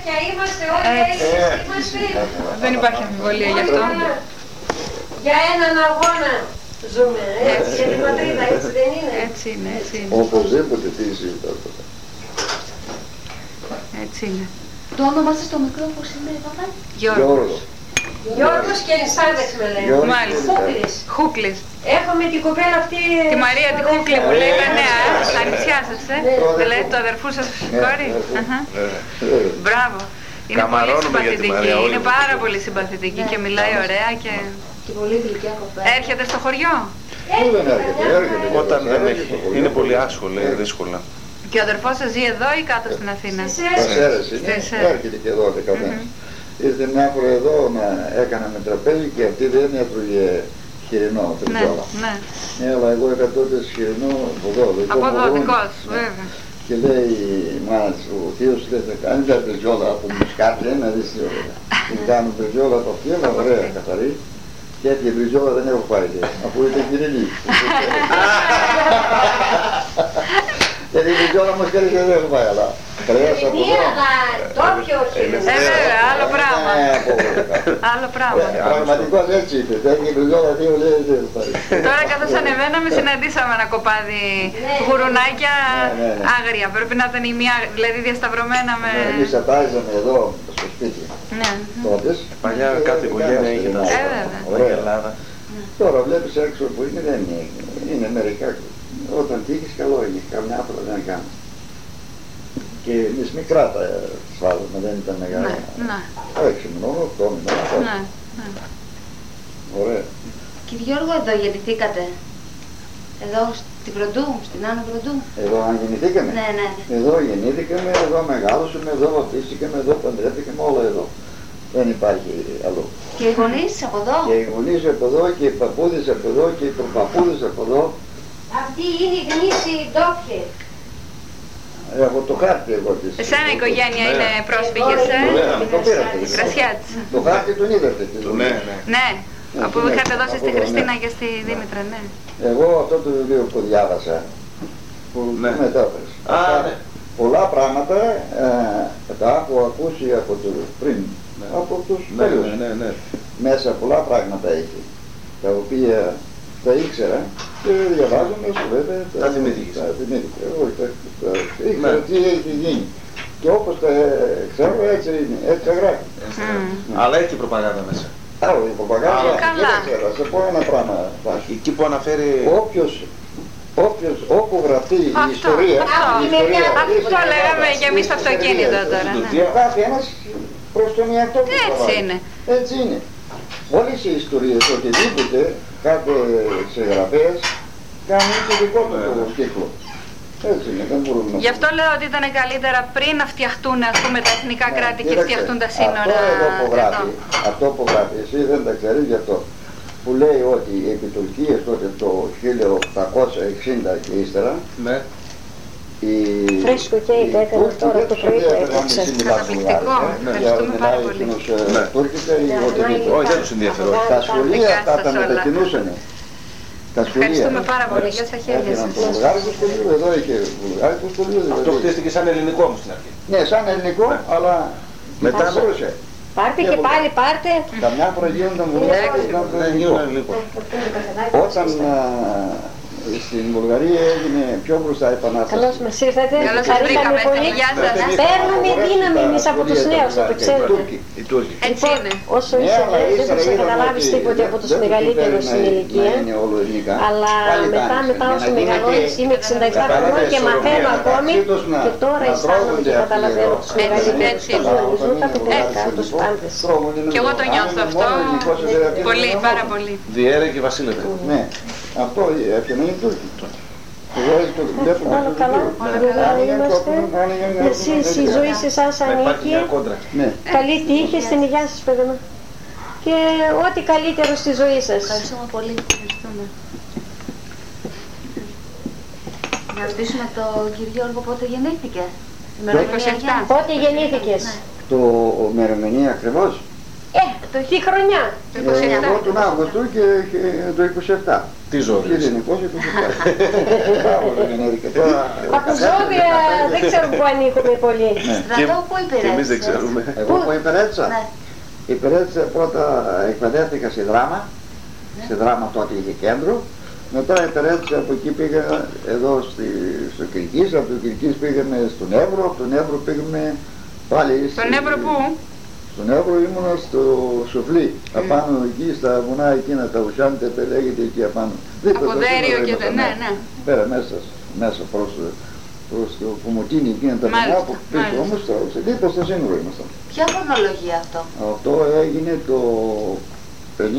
παιδάκια είμαστε, όλοι έτσι είμαστε. Δεν υπάρχει αμφιβολία γι' αυτό. Για έναν αγώνα ζούμε, έτσι, για την πατρίδα, έτσι δεν είναι? Έτσι είναι, έτσι είναι. Οπωσδήποτε τι ζητάτε. Έτσι είναι. Το όνομά σας το μικρό πώς είναι, παπά? Γιώργος. Γιώργος και Ελισάδες με λένε. Μάλιστα. Χούκλης. Χούκλης. Έχουμε την κοπέλα αυτή... Τη Μαρία τη Χούκλη που λέει τα νέα, ανιψιά σας, δηλαδή το αδερφού σας κόρη. Μπράβο. Είναι πολύ συμπαθητική, είναι πάρα πολύ συμπαθητική και μιλάει ωραία και... Και πολύ γλυκιά κοπέλα. Έρχεται στο χωριό. Πού δεν έρχεται, Όταν δεν έχει, είναι πολύ άσχολη, δύσκολα. Και ο αδερφός σας ζει εδώ ή κάτω στην Αθήνα? Στις Σέρρες είναι, έρχεται και εδώ καθένα. Ήρθε μια φορά εδώ να έκαναμε τραπέζι και αυτή δεν έτρωγε χοιρινό, τριζόλα. Ναι. Ναι, αλλά εγώ είχα τότε χοιρινό από εδώ. Από εδώ, δικός, βέβαια. Και λέει η μάνα της, ο θείος δεν θα κάνει τα τριζόλα από μουσκάτι, να δεις τι ωραία. Την κάνουν τριζόλα από αυτή, αλλά ωραία, καθαρή. Και έτσι η τριζόλα δεν έχω πάρει, αφού ήταν χοιρινή. Και την τριζόλα μας κέρδισε δεν έχω πάει, αλλά πρέας από εδώ. Τόπιο βέβαια, άλλο πράγμα. Άλλο πράγμα. Πραγματικώς έτσι είπε, τέτοια τριζόλα δύο λέει δεν έχω πάρει. Τώρα καθώς ανεβαίναμε συναντήσαμε ένα κοπάδι γουρουνάκια άγρια. Πρέπει να ήταν η μία, δηλαδή διασταυρωμένα με... Εμείς ατάζαμε εδώ στο σπίτι τότε. Παλιά κάθε οικογένεια είχε τα Ελλάδα. Τώρα βλέπεις έξω που είναι, δεν είναι, είναι μερικά. Όταν τύχεις καλό είναι, καμιά φορά δεν κάνει. Και εμείς μικρά τα σφάζουμε, δεν ήταν μεγάλα. Ναι. 6 μηνών, 8 μηνών. Ναι. Ωραία. Κύριε Γιώργο, εδώ γεννηθήκατε? Εδώ στην Πρωτού, στην Άνω Πρωτού? Εδώ αν γεννηθήκαμε? Ναι. Εδώ γεννήθηκαμε, εδώ μεγάλωσαμε, εδώ βαπτίστηκαμε, εδώ παντρεύτηκαμε, όλα εδώ. Δεν υπάρχει αλλού. Και οι γονείς από εδώ? Και οι γονείς από εδώ, και οι παππούδες από εδώ, και οι προπαππούδες από εδώ. Αυτοί είναι οι γνήσιοι ντόπιοι. Έχω το χάρτη εγώ της. Εσένα η οικογένεια είναι πρόσφυγες, Το πήρατε. Κρασιάτης. Το χάρτη τον είδατε. Ναι, αφού είχατε δώσει στη Χριστίνα και στη Δήμητρα, ναι. Εγώ αυτό το βιβλίο που διάβασα, που μετάφρασε. Πολλά πράγματα τα έχω ακούσει από πριν, από τους παλιούς. Μέσα πολλά πράγματα έχει, τα οποία τα ήξερα και διαβάζομαι σου βέβαια τα θυμήθηκα. Ήξερα τι έχει γίνει. Και όπως τα ξέρω έτσι είναι, έτσι τα γράφει. Αλλά έχει και προπαγάνδα μέσα. Άρα η προπαγάνδα, δεν σε πω ένα πράγμα. Εκεί που αναφέρει... Όπου γραφτεί η ιστορία... Αυτό λέγαμε και εμείς στο αυτοκίνητο τώρα. Κάθε ένας προς τον εαυτό του. Έτσι είναι. Έτσι είναι. Όλες οι ιστορίες, οτιδήποτε, κάθε συγγραφέας κάνει και δικό του κύκλο. Έτσι είναι, δεν μπορούμε να... Γι' αυτό λέω ότι ήταν καλύτερα πριν να φτιαχτούν, ας πούμε, τα εθνικά κράτη και φτιαχτούν τα σύνορα. Αυτό που γράφει, εσύ δεν τα ξέρεις γι' αυτό. Που λέει ότι οι επιτουρκίες τότε το 1860 και ύστερα, Φρέσκο και η έκανε τώρα το πρωί που έπαιξε. Καταπληκτικό, ευχαριστούμε πάρα πολύ. Όχι, δεν τους ενδιαφέρον. Τα σχολεία αυτά τα μετακινούσανε. Ευχαριστούμε πάρα πολύ, για στα χέρια σας. Βουλγάρικο σχολείο, εδώ είχε βουλγάρικο σχολείο. Αυτό χτίστηκε σαν ελληνικό όμως στην αρχή. Ναι, σαν ελληνικό, αλλά μετά μπορούσε. Πάρτε και πάλι πάρτε. Καμιά φορά γίνονταν βουλγάρικο. Όταν στην Βουλγαρία έγινε πιο μπροστά η Επανάσταση. Καλώς μας ήρθατε. Καλώς σας βρήκαμε. Γεια σας. Παίρνουμε δύναμη εμείς από τους νέους, το ξέρετε. Οι Τούρκοι. Έτσι είναι. Όσο είσαι νέος δεν θα καταλάβεις τίποτε από τους μεγαλύτερους στην ηλικία. Αλλά μετά όσο μεγαλώνεις, είμαι 67 χρονών και μαθαίνω ακόμη και τώρα αισθάνομαι και καταλαβαίνω τους μεγαλύτερους. Τους γνωρίζουν τα παιδάκια, τους πάντες. Και εγώ το νιώθω αυτό πολύ, πάρα πολύ. Διέρε και βασίλευε. Ναι, αυτό έφτιανε οι Τούρκοι. Όλα καλά, δουλειά είμαστε. Εσείς η ζωή σε εσάς ανήκει. Καλή τύχη στην υγεία σας, παιδί μου. Και ό,τι καλύτερο στη ζωή σας. Ευχαριστούμε πολύ. Να ρωτήσουμε τον κύριο Γιώργο πότε γεννήθηκε. Πότε γεννήθηκες. Το ημερομηνία ακριβώς. Το Τι χρονιά? Εγώ τον Αύγουστο και το 27. Τι ζώδιο? 1927. Από ζώδια δεν ξέρω που ανήκουμε πολύ. Στρατό που υπηρέτησε? Και εμείς δεν ξέρουμε. Εγώ που υπηρέτησα? Υπηρέτησα πρώτα, εκπαιδεύτηκα σε δράμα. Σε δράμα τότε είχε κέντρο. Μετά υπηρέτησα, από εκεί πήγα εδώ στο Κιλκής, από το Κιλκής πήγαμε στον Εύρο, από τον Εύρο πήγαμε πάλι στον Εύρο πού? Στον Εύρο ήμουνα στο Σουφλί, απάνω εκεί στα βουνά εκείνα τα ουσιάντε, λέγεται εκεί απάνω. Από Δέριο και ναι. Πέρα μέσα προς το Κουμουτίνι εκείνα τα βουνά, που πίσω όμως δίπλα στο σύνορο ήμασταν. Ποια χρονολογία αυτό? Αυτό έγινε το 51. 51,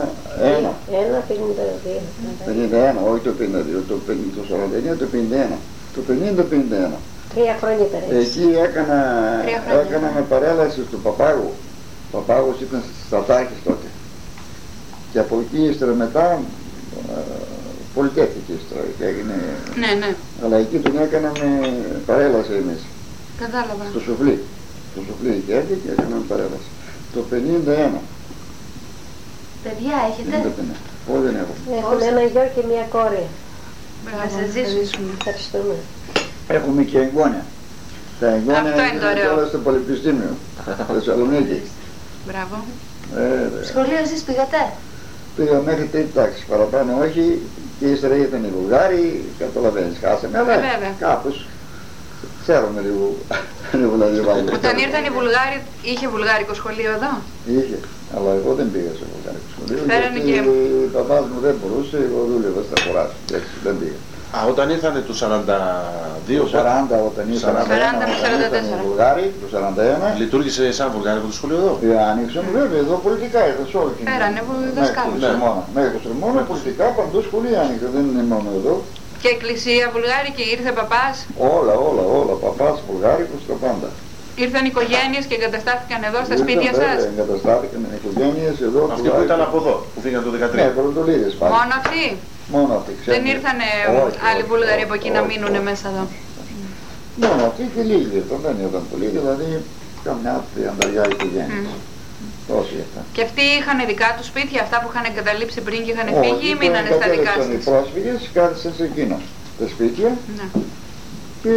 όχι το 52, το 49, το 51. Το 50-51. 3 χρόνια πέρασε. Εκεί έκανα με παρέλαση του Παπάγου. Ο Παπάγος ήταν στις Στρατάρχες τότε. Και από εκεί ύστερα μετά πολιτεύτηκε ύστερα και έγινε... Ναι. Αλλά εκεί τον έκανα με παρέλαση εμείς. Κατάλαβα. Στο Σουφλί. Στο Σουφλί και έρθει και έκανα με παρέλαση. Το 51. Παιδιά έχετε? Όχι, δεν έχω. Έχουμε ένα γιο και μια κόρη. Να σας ζήσουμε. Ευχαριστούμε. Έχουμε και εγγόνια. Τα εγγόνια είναι όλα στο Πολυπιστήμιο, στο Θεσσαλονίκη. Μπράβο. Σχολείο εσείς πήγατε? Πήγα μέχρι τρίτη τάξη, παραπάνω όχι, και ύστερα ήρθαν οι Βουλγάροι, καταλαβαίνεις, χάσαμε, αλλά κάπως ξέρουμε λίγο να διαβάζουμε. Όταν ήρθαν οι Βουλγάροι, είχε βουλγάρικο σχολείο εδώ? Είχε, αλλά εγώ δεν πήγα σε βουλγάρικο σχολείο, γιατί ο παπάς μου δεν μπορούσε, εγώ δούλευα στα χωράφια, έτσι δεν πήγα. Όταν ήρθανε του 42, το 40 όταν ήρθαν οι Βουλγάροι, το 41. Λειτουργήσε σαν βουλγάρικο το σχολείο εδώ? Άνοιξαν βέβαια, εδώ πολιτικά ήρθαν σε όλη την Ελλάδα. Πέρανε δασκάλους. Μέχρι το Σερμόνα, πολιτικά παντού σχολεία άνοιξαν, δεν είναι μόνο εδώ. Και εκκλησία βουλγάρικη, ήρθε παπάς? Όλα, παπάς, βουλγάρικος, τα πάντα. Ήρθαν οικογένειες και εγκαταστάθηκαν εδώ στα σπίτια σας? Εγκαταστάθηκαν οικογένειες εδώ. Αυτοί που ήταν από εδώ, που φύγαν το 13. Ναι, πρωτολίδες πάλι. Μόνο αυτοί? Μόνο αυτοί, ξέρετε. Δεν ήρθανε άλλοι Βούλγαροι από εκεί να μείνουν μέσα εδώ? Μόνο αυτοί και λίγοι ήρθαν, δεν ήταν πολλοί, δηλαδή καμιά 30 οικογένειες. Τόσοι ήρθαν. Και αυτοί είχαν δικά τους σπίτια, αυτά που είχαν εγκαταλείψει πριν και είχαν φύγει, ή μείνανε στα δικά σας? Οι πρόσφυγες κάθισαν σε εκείνα τα σπίτια και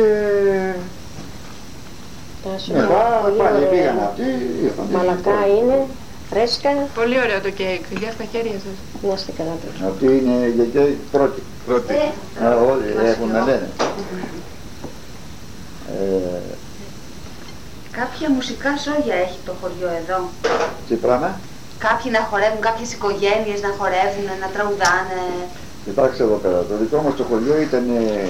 μετά πάλι πήγαν αυτοί, ήρθαν. Μαλακά είναι, φρέσκα. Πολύ ωραίο το κέικ, για στα χέρια σας. Να είστε καλά. Αυτή είναι για κέικ πρώτη. Όλοι έχουν να λένε. Κάποια μουσικά σόγια έχει το χωριό εδώ? Τι πράγμα? Κάποιοι να χορεύουν, κάποιες οικογένειες να χορεύουν, να τραγουδάνε. Κοιτάξτε εδώ πέρα, το δικό μας το χωριό ήταν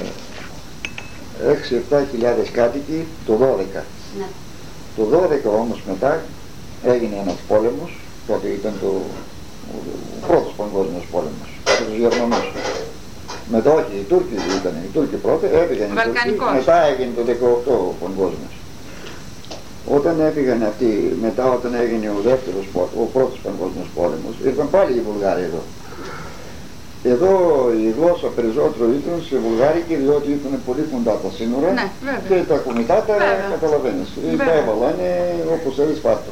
6-7 χιλιάδες κάτοικοι το 12. Ναι. Το 12 όμως μετά έγινε ένας πόλεμος, τότε ήταν ο πρώτος παγκόσμιος πόλεμος, από τους Γερμανούς. Μετά όχι, οι Τούρκοι ήταν, οι Τούρκοι πρώτα, έφυγαν οι Τούρκοι, μετά έγινε το 18 ο παγκόσμιος. Όταν έφυγαν αυτοί, μετά όταν έγινε ο πρώτος παγκόσμιος πόλεμος, ήρθαν πάλι οι Βουλγάροι εδώ. Εδώ η γλώσσα περισσότερο ήταν σε βουλγάρικη, διότι ήταν πολύ κοντά τα σύνορα και τα κομιτάτα καταλαβαίνεις. Τα έβαλανε όπως θέλεις πάρτο.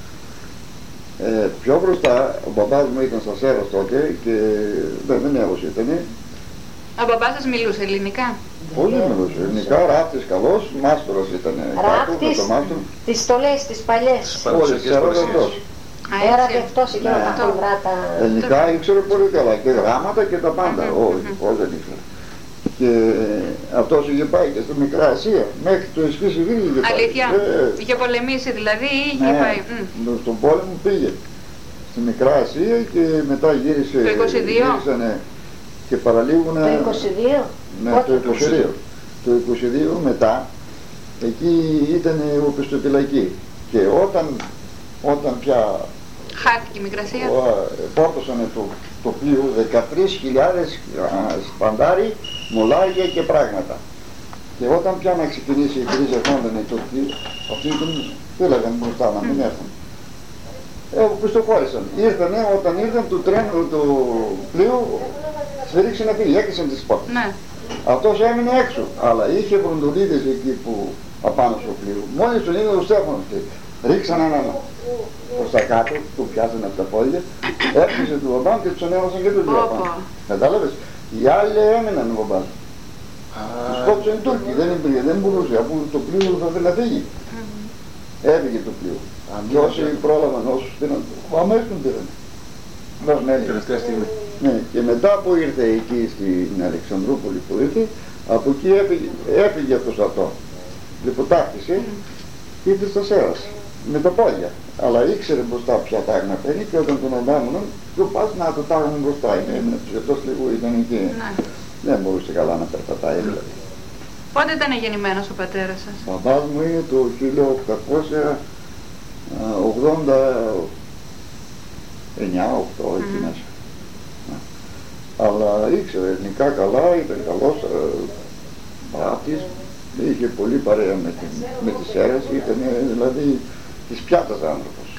Πιο μπροστά, ο μπαμπάς μου ήταν στα Σέρας τότε και δεν νέος ήτανε. Ο μπαμπάς σας μιλούσε ελληνικά? Πολύ μιλούσε ελληνικά, ράφτης καλός, μάστορας ήτανε. Ράφτης, τις στολές, τις παλιές. Όλες τις αυτός. Έρατε εκτός εκείνα τα χοντρά τα... Ελληνικά ήξερε πολύ καλά και γράμματα και τα πάντα, όλοι δεν ήξερε. Και αυτός είχε πάει και στη Μικρά Ασία, μέχρι το Ισχύ Σιβήρι είχε πάει. Αλήθεια, είχε πολεμήσει δηλαδή ή είχε πάει? Στον πόλεμο πήγε στη Μικρά Ασία και μετά γύρισε. Το 22? Και παραλίγο να... Το 22? Ναι, το 22. Το 22 μετά, εκεί ήταν οπισθοπυλακή. Και όταν πια χάθηκε η Μικρασία, πόρτωσανε το πλοίο 13.000 σπαντάρι, μολάγια και πράγματα. Και όταν πια να ξεκινήσει η κρίση ερχόντανε το πλοίο, αυτοί έλεγαν μπροστά να μην έρθουν. Πιστοχώρησαν. Ήρθανε, όταν ήρθαν το πλοίο, σφυρίξε να φύγει, έκλεισαν τις πόρτες. Ναι. Αυτός έμεινε έξω, αλλά είχε βροντολίδες εκεί που απάνω στο πλοίο. Μόλις τον είδε ο Στέφανος ρίξαν έναν προς τα κάτω, του πιάσανε από τα πόδια, έπισε του μπαμπάν και τους ανέβασαν και τους δύο πάνω. Κατάλαβες, οι άλλοι έμειναν ο μπαμπάς. Τους κόψαν οι Τούρκοι, δεν μπορούσε, αφού το πλοίο θα θέλει να φύγει. Έφυγε το πλοίο. Και όσοι πρόλαβαν, όσους πήραν, αμέσως τον πήραν. Τελευταία στιγμή. Ναι, και μετά που ήρθε εκεί στην Αλεξανδρούπολη που ήρθε, από εκεί έφυγε αυτός αυτό. Λοιπόν, τάχτησε και ήρθε στα Σέρας, με τα πόδια. Αλλά ήξερε μπροστά ποια τάγνα παίρνει και όταν τον αντάμωναν, του πας να το τάγουν μπροστά. Αυτός λίγο ήταν εκεί. Δεν μπορούσε καλά να περπατάει δηλαδή. Πότε ήταν γεννημένος ο πατέρας σας? Ο παπάς μου είναι το 1889-8 εκεί μέσα. Αλλά ήξερε ελληνικά καλά, ήταν καλός μπράτης, είχε πολύ παρέα με τις Σέρες, ήταν δηλαδή της πιάτας άνθρωπος.